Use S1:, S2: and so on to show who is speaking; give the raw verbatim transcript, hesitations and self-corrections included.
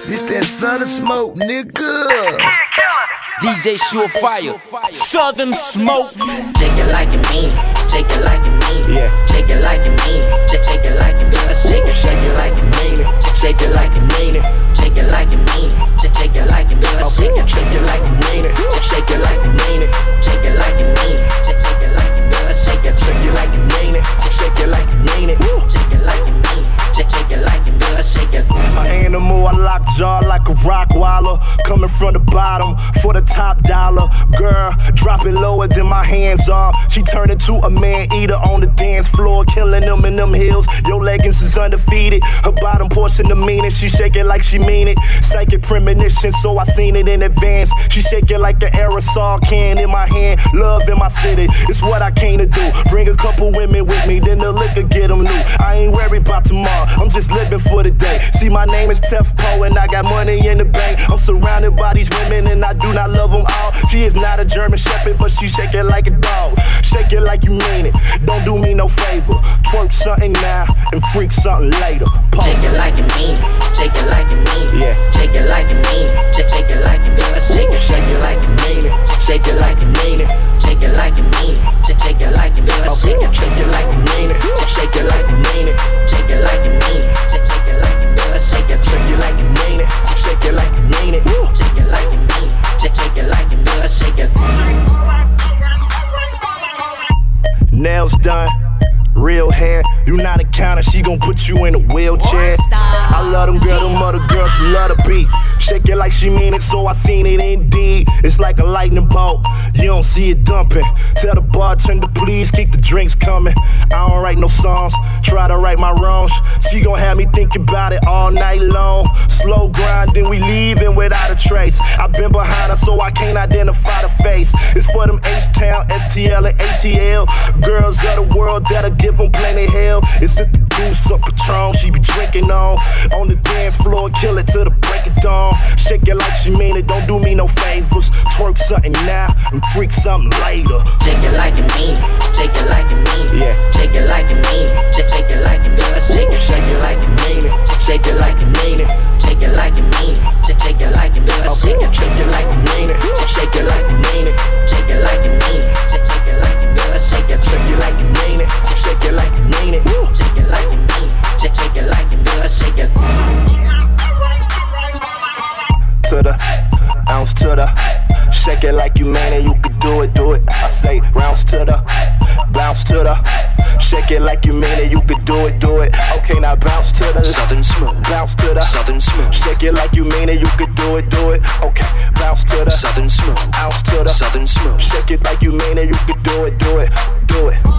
S1: This that Son of Smoke, nigga.
S2: D J Surefire, Southern Smoke.
S3: Shake it like you mean it, shake it like you mean it.
S1: Yeah.
S3: Shake it like you mean it, shake, shake it like you mean it. Shake it, shake it like you mean it, shake it like you mean it. Shake it like you mean it, shake, shake it like you mean it. Shake it, shake it like you mean it, shake it like you mean it. Shake it like you mean it, shake, shake it like you mean it. Shake it, shake it like you mean it, shake it like you mean it. Shake it like you mean it, shake, shake it like you mean it. Shake it.
S4: An animal, I lock jaw like a rock waller. Coming from the bottom for the top dollar. Girl, drop it lower than my hands are. She turned into a man eater on the dance floor, killing them in them hills. Your leggings is undefeated. Her bottom portion the meanest. She shake it like she mean it. Psychic premonition, so I seen it in advance. She shake it like the aerosol can in my hand. Love in my city, it's what I came to do. Bring a couple women with me, then the liquor get them new. I ain't worried about tomorrow, I'm just living for the day. See, my name is Tef Poe and I got money in the bank. I'm surrounded by these women and I do not love them all. She is not a German shepherd, but she shake it like a dog. Shake it like you mean it, don't do me no favor. Twerk something now and freak something later. Poe.
S3: Shake it like you mean it, shake it like you mean it.
S4: Yeah.
S3: Shake it like you mean it, shake, shake it like you mean it. Shake it, shake it like you mean it, shake it like you mean it. Shake it like you mean it, shake, shake it like you mean it. Shake it, shake it like you mean it, shake it like you mean it. Shake it like you mean it, shake, shake it like you mean it. Shake it, shake it like you mean it, shake it like you mean it. Shake it like you mean it, shake, shake it like you mean it. Shake it.
S4: Nails done, real hair. You not a counter, she gon' put you in a wheelchair. I love them girls, them other girls who love the beat. Shake it like she mean it, so I seen it indeed. It's like a lightning bolt, you don't see it dumping. Tell the bartender please keep the drinks coming. I don't write no songs, try to right my wrongs. She gon' have me thinking about it all night long. Slow grind, then we leaving without a trace. I been behind her so I can't identify the face. It's for them H-Town, S T L and A T L girls of the world that'll give them plenty hell. It's at the goose up Patron, she be drinking on. On the dance floor, kill it till the break of dawn. Shake it like she mean it, don't do me no favors. Twerk something now and freak something later.
S3: Shake it like you mean it, shake it like you mean it.
S4: Yeah.
S3: Shake it like you mean it, shake, shake it like you mean it. Shake it, shake it like you mean it, shake it like you mean it. Shake it like you mean it, shake, shake it like you mean it. Shake it, shake it like you mean it, shake it like you mean it. Shake it like you mean it, shake, shake it like you mean it. Shake it, shake it like you mean it, shake it like you mean it. Shake it like you mean it, shake, shake it like you mean it. Shake it.
S4: To the ounce to the shake it like you mean it, you could do it, do it. I say rounds to the bounce to the shake it like you mean it, you could do it, do it. Okay, now bounce to the
S2: Southern Smoke,
S4: bounce to the
S2: Southern Smoke,
S4: shake it like you mean it, you could do it, do it. Okay, bounce to the
S2: Southern Smoke,
S4: ounce to the
S2: Southern Smoke.
S4: shake it like you mean it, you could do it, do it, do it.